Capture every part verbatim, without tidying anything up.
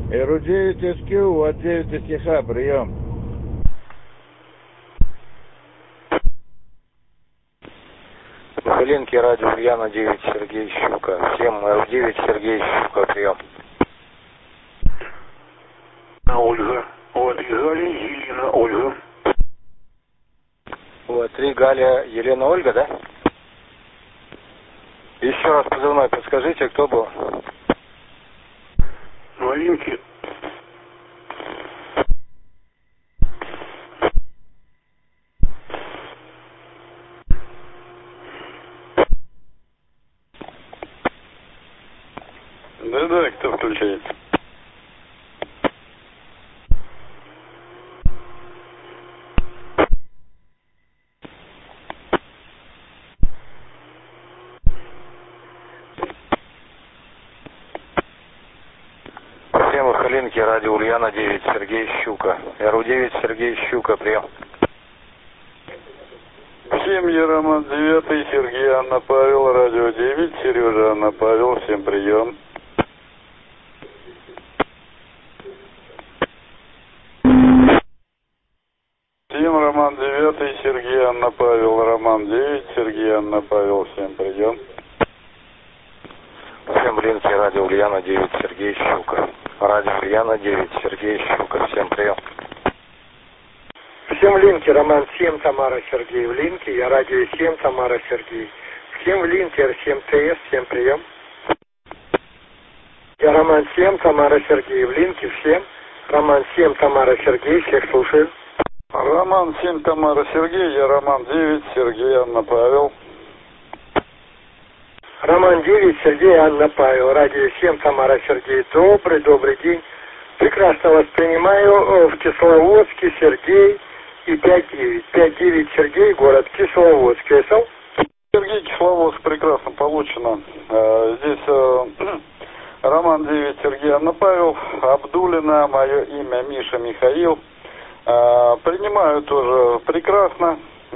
эр девять эс кью, вот девять эс ха, прием. Михаленки, радио Ульяна девять, Сергей Щука. Всем эр девять, Сергей Щука, прием. Ольга. Вот три Галя, Елена, Ольга. Вот три Галя, Елена, Ольга, да? Еще раз позывной подскажите, кто был? Новинки. Да-да, кто включает? Всем Михаленки, радио Ульяна девять, Сергей Щука. эр девять, Сергей Щука, прием. Всем я Роман девятый, Сергей Анна Павел, радио девять, Сережа Анна Павел, всем прием. Всем Роман девятый, Сергей Анна Павел, Роман девять, Сергей Анна Павел, всем прием. Всем Блинки, радио Ульяна девять, Сергей Щука. Радио Ульяна девять, Сергей Щука, всем прием. Всем в линке Роман семь, Тамара Сергей в линке, я радио семь, Тамара Сергей. Всем в линке эр семь тэ эс, всем прием. Я Роман семь, Тамара Сергей в линке, всем. Роман семь, Тамара Сергей, всех слушаю. Роман семь, Тамара Сергей, я Роман девять, Сергей Анна Павел. Роман девять, Сергей Анна Павел, радио семь, Тамара Сергей. Добрый, добрый день. Прекрасно вас принимаю в Кисловодске, Сергей. И пять девять. пять девять Сергей, город Кисловодск. СЛ? Сергей, Кисловодск, прекрасно получено. Здесь Роман девять, Сергей Анна Павел, Абдулина, мое имя Миша Михаил. Принимаю тоже прекрасно.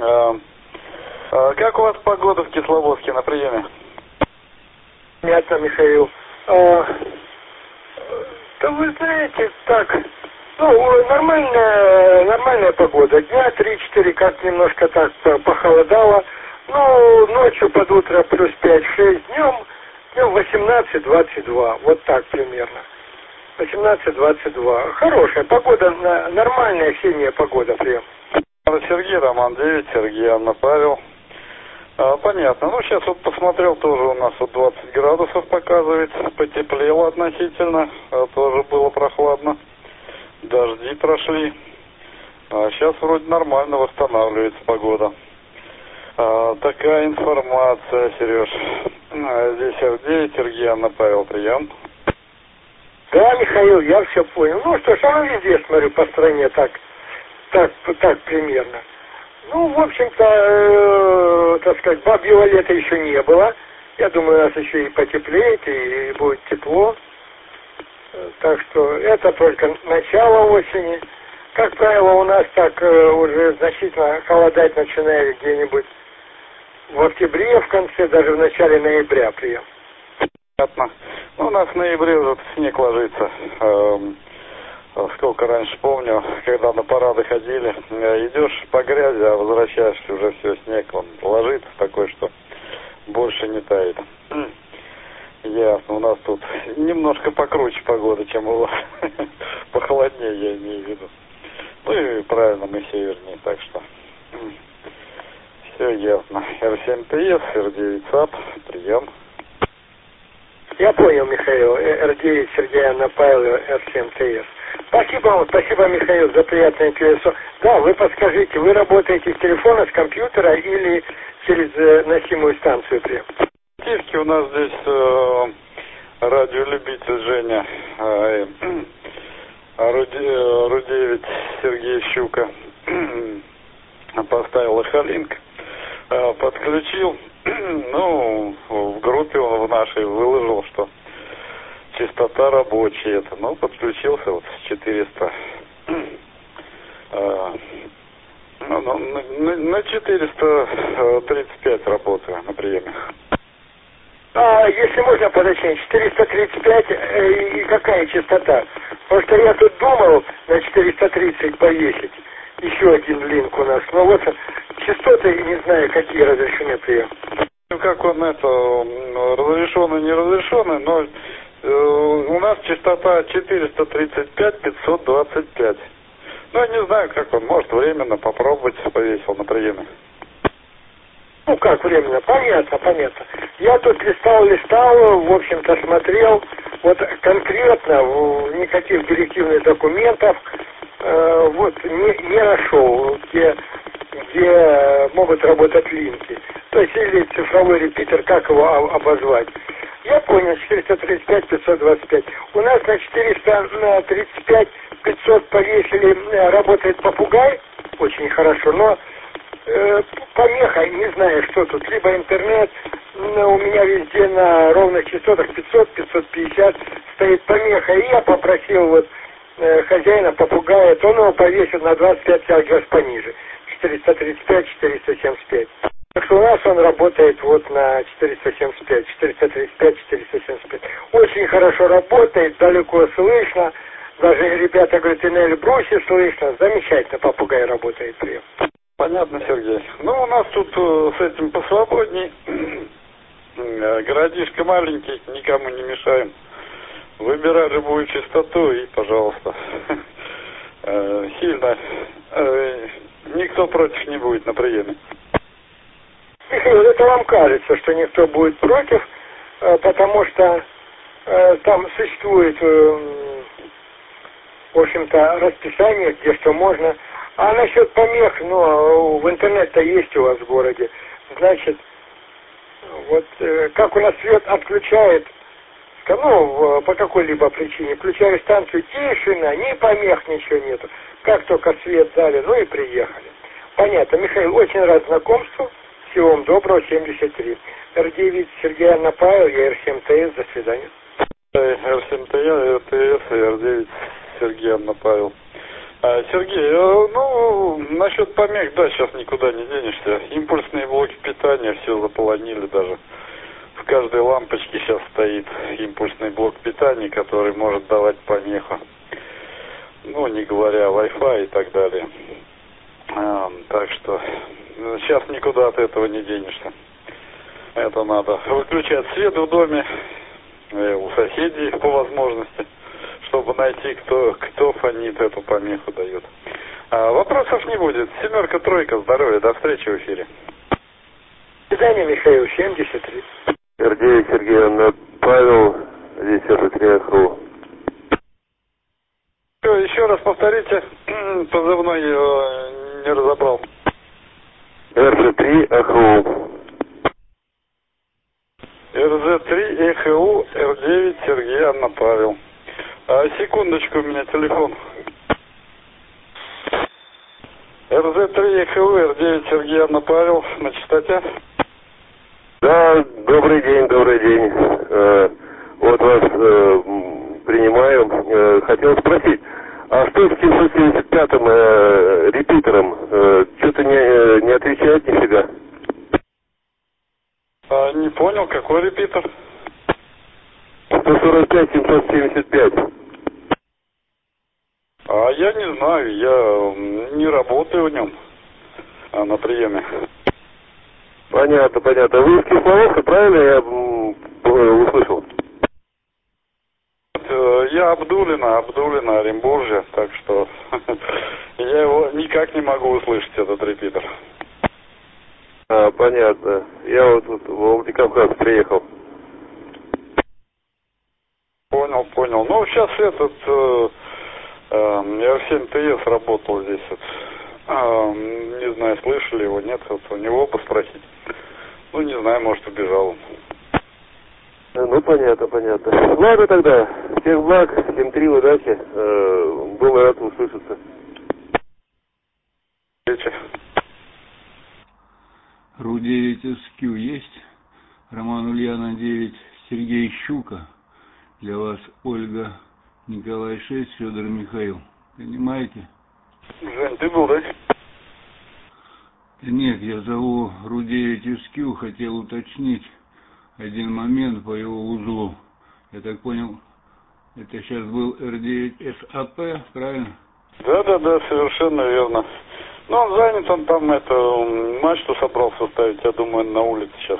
Как у вас погода в Кисловодске на приеме? Понятно, Михаил. А, да вы знаете, так... Ну, нормальная, нормальная погода. Дня три-четыре как немножко так похолодало. Ну, ночью под утро плюс пять-шесть, днем, днем восемнадцать-двадцать два. Вот так примерно. восемнадцать-двадцать два. Хорошая погода, нормальная осенняя погода прям. Сергей, Роман девять, Сергей Анна Павел. А, понятно. Ну, сейчас вот посмотрел, тоже у нас вот двадцать градусов показывает. Потеплело относительно. А, тоже было прохладно. Дожди прошли. А сейчас вроде нормально восстанавливается погода. А, такая информация, Сереж. А, здесь эр девять, Сергей Анна Павел, прием. Да, Михаил, я все понял. Ну что ж, а везде, смотрю, по стране так, так, так примерно. Ну, в общем-то, э, так сказать, бабьего лета еще не было. Я думаю, у нас еще и потеплеет, и, и будет тепло. Так что это только начало осени. Как правило, у нас так э, уже значительно холодать начинает где-нибудь в октябре, в конце, даже в начале ноября прием. Понятно. Ну, у нас в ноябре уже снег ложится. Эм, сколько раньше помню, когда на парады ходили, идешь по грязи, а возвращаешься, уже все, снег, он ложится такой, что больше не тает. Ясно, у нас тут немножко покруче погода, чем у вас. Похолоднее, я имею в виду. Ну и правильно, мы севернее, так что все ясно. эр семь тэ эс, эр девять САП, прием. Я понял, Михаил. эр девять Сергей Анна Павел, эр семь тэ эс. Спасибо вам, спасибо, Михаил, за приятное интересу. Да, вы подскажите, вы работаете с телефона, с компьютера или через э, носимую станцию прием? У нас здесь э, радиолюбитель Женя, э, эр девять Сергей Щука поставил эхолинк, э, подключил, ну, в группе он в нашей выложил, что частота рабочая, это, ну, подключился вот с четыреста, э, ну, на, на четыреста тридцать пять работаю на приеме. А, если можно подочнить, четыреста тридцать пять, э, и какая частота? Потому что я тут думал на четыреста тридцать повесить. Еще один линк у нас. Но вот частоты, не знаю, какие разрешены прием. Ну, как он это, разрешенный, не разрешенный, но э, у нас частота четыреста тридцать пять пятьсот двадцать пять. Ну, я не знаю, как он, может, временно попробовать повесил на приеме. Ну, как временно? Понятно, понятно. Я тут листал, листал, в общем-то, смотрел. Вот конкретно никаких директивных документов э, вот не, не нашел, где, где могут работать линки. То есть, или цифровой репитер, как его обозвать. Я понял, четыреста тридцать пять пятьсот двадцать пять. У нас на четыреста тридцать пять пятьсот повесили, работает попугай, очень хорошо, но э, помеха, не знаю, что тут, либо интернет, у меня везде на ровных частотах пятьсот пятьсот пятьдесят стоит помеха, и я попросил вот э, хозяина попугая, то он его повесит на двадцать пять килогерц пониже, четыреста тридцать пять четыреста семьдесят пять. Так что у нас он работает вот на четыреста семьдесят пять, четыреста тридцать пять четыреста семьдесят пять. Очень хорошо работает, далеко слышно. Даже ребята говорят, и на Эльбрусе слышно. Замечательно попугай работает прием. Понятно, Сергей. Ну, у нас тут э, с этим посвободней. Городишко маленький, никому не мешаем. Выбирай любую частоту и, пожалуйста. Сильно. Никто против не будет на приеме. Михаил, это вам кажется, что никто будет против, потому что э, там существует, э, в общем-то, расписание, где что можно. А насчет помех, ну, в интернет-то есть у вас в городе. Значит, вот э, как у нас свет отключает, ну, по какой-либо причине, включаю станцию, тишина, ни помех, ничего нету. Как только свет дали, ну и приехали. Понятно. Михаил, очень рад знакомству. Всего вам доброго, семьдесят три. эр девять Сергей Анна Павел, я эр семь тэ эс, до свидания. эр семь тэ эс, эр девять Сергей Анна Павел. А, Сергей, ну, насчет помех, да, сейчас никуда не денешься. Импульсные блоки питания все заполонили даже. В каждой лампочке сейчас стоит импульсный блок питания, который может давать помеху. Ну, не говоря о Wi-Fi и так далее. А, так что сейчас никуда от этого не денешься. Это надо выключать свет в доме, у соседей по возможности, чтобы найти, кто, кто фонит, эту помеху дает. А, вопросов не будет. Семерка, тройка, здоровья, до встречи в эфире. До свидания, Михаил, семьдесят три. эр девять Сергей Анна Павел, здесь эр три АХУ. Еще раз повторите, позывной не разобрал. эр три АХУ. эр зэ три ЭХУ, эр девять Сергей Анна Павел. А, секундочку, у меня телефон. эр зэ три ЭХУ, эр девять Сергей Анна Павел, на частоте. Да, добрый день, добрый день. Э, вот вас э, принимаю. Э, хотел спросить, а что с семьсот семьдесят пятым э, репитером? Э, Что-то не, не отвечает нифига. А, не понял, какой репитер? сто сорок пять семьсот семьдесят пять. А я не знаю, я не работаю в нем а, на приеме. Понятно, понятно. Вы из Кисловодска, правильно я м, услышал? Я Абдулина, Абдулина, Оренбуржье, так что я его никак не могу услышать, этот репитер. А, понятно. Я вот тут в Владикавказ приехал. Понял, понял. Ну, сейчас этот э, э, эр семь тэ эс работал здесь. Вот. А, не знаю, слышали его, нет, вот у него попросить. Ну, не знаю, может, убежал он. Ну, понятно, понятно. Ладно тогда. Всех благ, семь три, удачи. Э, был рад услышаться. Встречи. ру девять эс кью есть? Роман Ульяна девять, Сергей Щука. Для вас Ольга Николай шесть, Федор Михаил. Понимаете? Жень, ты был, да? Нет, я зову ру девять эс кью, хотел уточнить один момент по его узлу. Я так понял, Это сейчас был эр девять эс а пэ, правильно? Да-да-да, совершенно верно. Ну, он занят, он там это, мачту собрался ставить, я думаю, на улице сейчас.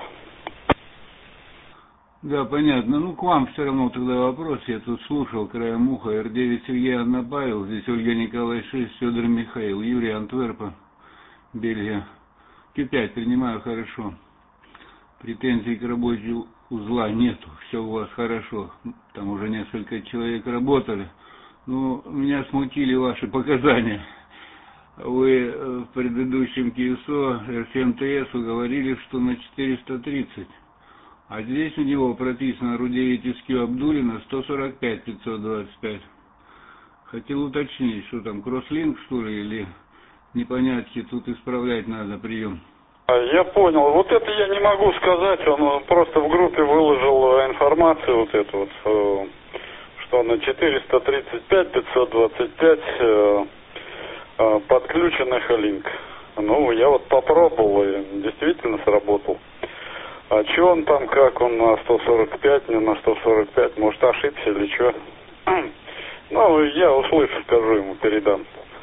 Да, понятно. Ну, к вам все равно тогда вопрос. Я тут слушал краем уха. эр девять Сергей Анна Павел, здесь Ольга Николай шесть, Федор Михаил, Юрий Антверпа, Бельгия. Q пять принимаю хорошо. Претензий к работе узла нету. Все у вас хорошо. Там уже несколько человек работали. Ну, меня смутили ваши показания. Вы в предыдущем КСО эр семь тэ эс говорили, что на четыреста тридцать. А здесь у него прописано эр девять эс кью Абдулина сто сорок пять пятьсот двадцать пять. Хотел уточнить, что там, кросслинк, что ли, или непонятки, тут исправлять надо прием. Я понял. Вот это я не могу сказать. Он просто в группе выложил информацию вот эту вот, что на четыреста тридцать пять пятьсот двадцать пять подключен эхолинк. Ну, я вот попробовал, и действительно сработал. А что он там, как он на сто сорок пять, не на сто сорок пять, может ошибся или что? Ну, я услышу, скажу ему, передам.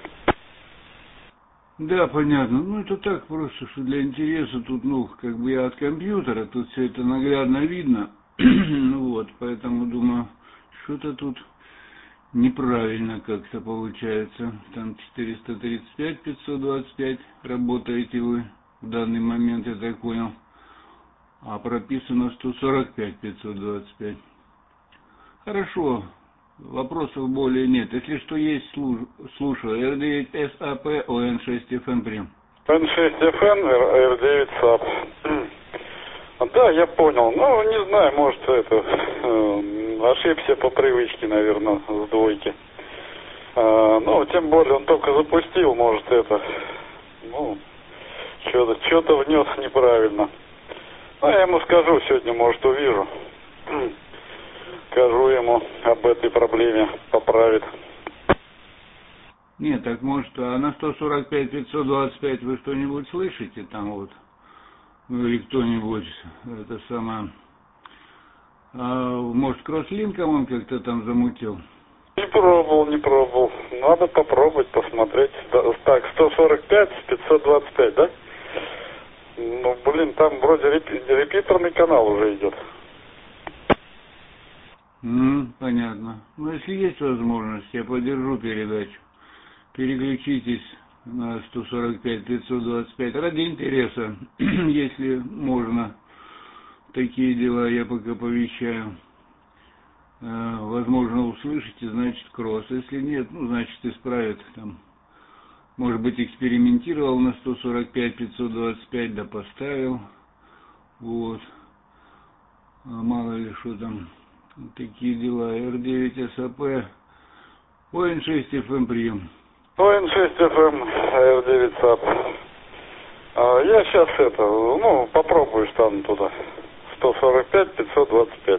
Да, понятно. Ну, это так просто, что для интереса тут, ну, как бы я от компьютера, тут все это наглядно видно. Ну вот, поэтому думаю, что-то тут неправильно как-то получается. Там четыреста тридцать пять пятьсот двадцать пять работаете вы в данный момент, я так понял. А прописано сто сорок пять пятьсот двадцать пять. Хорошо. Вопросов более нет. Если что есть, слушаю. эр девять эс а пэ, о эн шесть эф эм прим. эн шесть эф эм, эр девять сап. Да, я понял. Ну, не знаю, может, это э, ошибся по привычке, наверное, с двойки. Э, ну, тем более, он только запустил, может, это, ну, что-то что-то внес неправильно. Ну, я ему скажу сегодня, может, увижу. Скажу ему об этой проблеме, поправит. Нет, так может, а на сто сорок пять пятьсот двадцать пять вы что-нибудь слышите там вот? Ну, или кто-нибудь, это самое... А, может, кросслинком он как-то там замутил? Не пробовал, не пробовал. Надо попробовать, посмотреть. Так, сто сорок пять пятьсот двадцать пять, да? Ну, блин, там вроде репи- репитерный канал уже идет. Mm, понятно. Ну, если есть возможность, я поддержу передачу. Переключитесь на сто сорок пять пятьсот двадцать пять. Ради интереса, если можно. Такие дела я пока повещаю. Возможно, услышите, значит, кросс. Если нет, ну, значит, исправят там. Может быть, экспериментировал на сто сорок пять пятьсот двадцать пять, да поставил. Вот. А мало ли что там. Вот такие дела. эр девять эс а пэ, о эн шесть эф эм прием. о эн шесть эф эм, эр девять сап. А я сейчас это, ну, попробую штан туда. сто сорок пять пятьсот двадцать пять.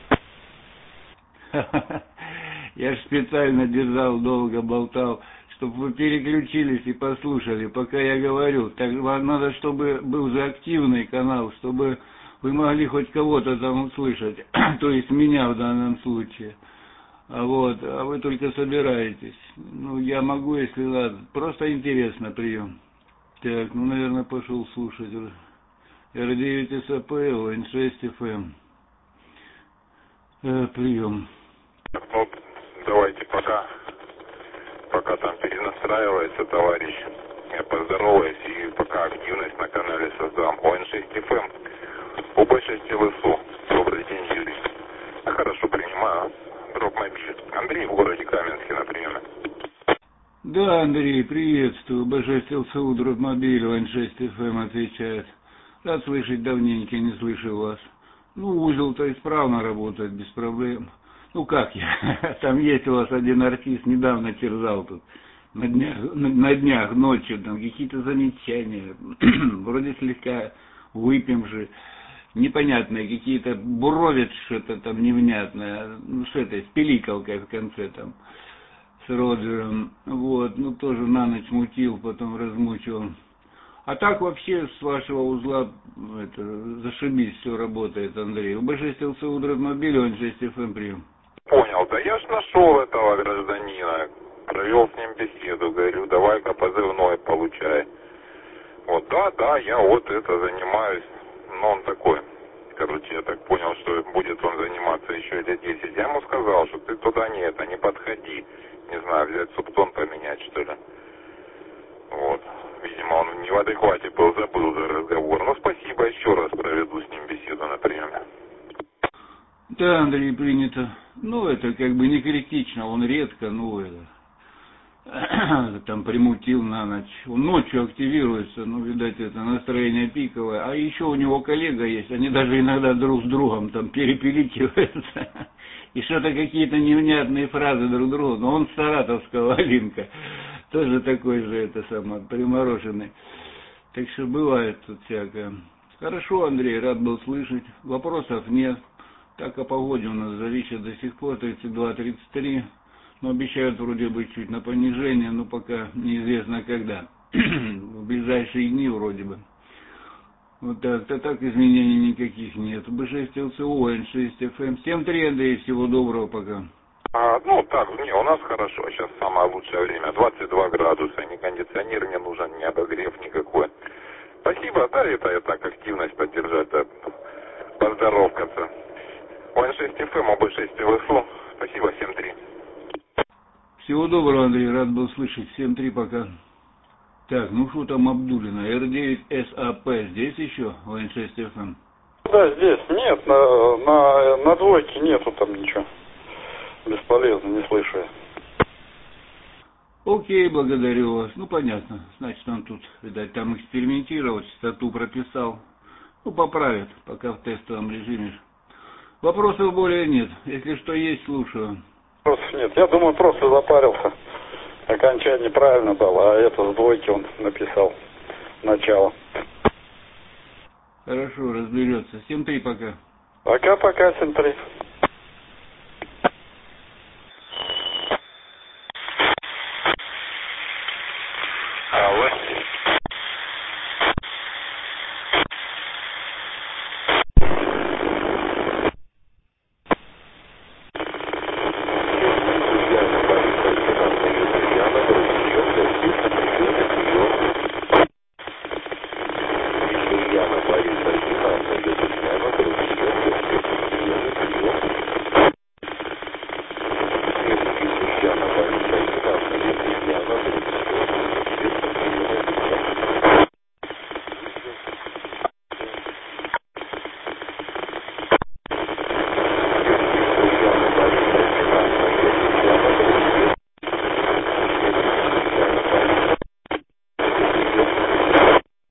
Я ж специально держал, долго болтал, чтобы вы переключились и послушали, пока я говорю. Так вам надо, чтобы был же активный канал, чтобы вы могли хоть кого-то там услышать, то есть меня в данном случае. А вот, а вы только собираетесь. Ну, я могу, если надо. Просто интересно прием. Так, ну, наверное, пошел слушать. эр девять эс а пэ, о эн шесть эф эм. Э, прием. Ну, давайте пока, пока там перенастраивается товарищ, я поздороваюсь и пока активность на канале создам. о эн шесть эф эм, о бэ шесть эл эс у. Добрый день, Юрий. А хорошо, принимаю. Дропмобиль. Андрей в городе Каменске на приеме. Да, Андрей, приветствую. бэ шесть эл эс у, Дропмобиль, о эн шесть эф эм отвечает. Рад слышать, давненько не слышал вас. Ну, узел-то исправно работает, без проблем. Ну, как я? Там есть у вас один артист, недавно терзал тут. На днях, на, на днях ночью, там какие-то замечания. Вроде слегка выпьем же. Непонятные какие-то, буровит что-то там невнятное. Ну, с этой, с пиликалкой в конце там. С Роджером. Вот, ну, тоже на ночь мутил, потом размучил. А так вообще с вашего узла это, зашибись, все работает, Андрей. У бэ шесть эл эс у Дропмобиль, о эн шесть эф эм прием. Понял, да я ж нашел этого гражданина, провел с ним беседу, говорю, давай-ка позывной получай. Вот, да, да, я вот это занимаюсь, но он такой, короче, я так понял, что будет он заниматься еще лет десять. Я ему сказал, что ты туда не это, не подходи, не знаю, взять субтон поменять, что ли. Вот, видимо, он не в адеквате был, забыл за разговор. Ну, спасибо, еще раз проведу с ним беседу на приеме. Да, Андрей, принято. Ну, это как бы не критично, он редко, ну, это, там примутил на ночь. Он ночью активируется, ну, видать, это настроение пиковое. А еще у него коллега есть, они даже иногда друг с другом там перепеликиваются. И что-то какие-то невнятные фразы друг другу. Но он с саратовского, Алинка, тоже такой же, это самое, примороженный. Так что бывает тут всякое. Хорошо, Андрей, рад был слышать. Вопросов нет. Так о погоде у нас зависит до сих пор, тридцать два тридцать три. Но обещают вроде бы чуть на понижение, но пока неизвестно когда. В ближайшие дни вроде бы. Вот так-то так изменений никаких нет. бэ шесть эл цэ о, эн шесть эф эм. семь три, Андрей, всего доброго, пока. А, ну так, не, у нас хорошо, сейчас самое лучшее время, двадцать два градуса, ни кондиционер не нужен, ни обогрев никакой. Спасибо, да, это я так активность поддержать, да, поздоровкаться. о эн шесть эф эм, о бэ шесть эл эс о, спасибо, семь три. Всего доброго, Андрей, рад был слышать, семь три, пока. Так, ну что там Абдулина, эр девять эс а пэ, здесь еще, о эн шесть эф эм? Да, здесь нет, на, на, на двойке нету там ничего. Бесполезно, не слышу я. Окей, благодарю вас. Ну, понятно. Значит, он тут, видать, там экспериментировал, частоту прописал. Ну, поправит, пока в тестовом режиме. Вопросов более нет. Если что есть, слушаю. Вопросов нет. Я думаю, просто запарился. Окончание правильно дал, а это с двойки он написал. Начало. Хорошо, разберется. семь три пока. Пока-пока, семь три.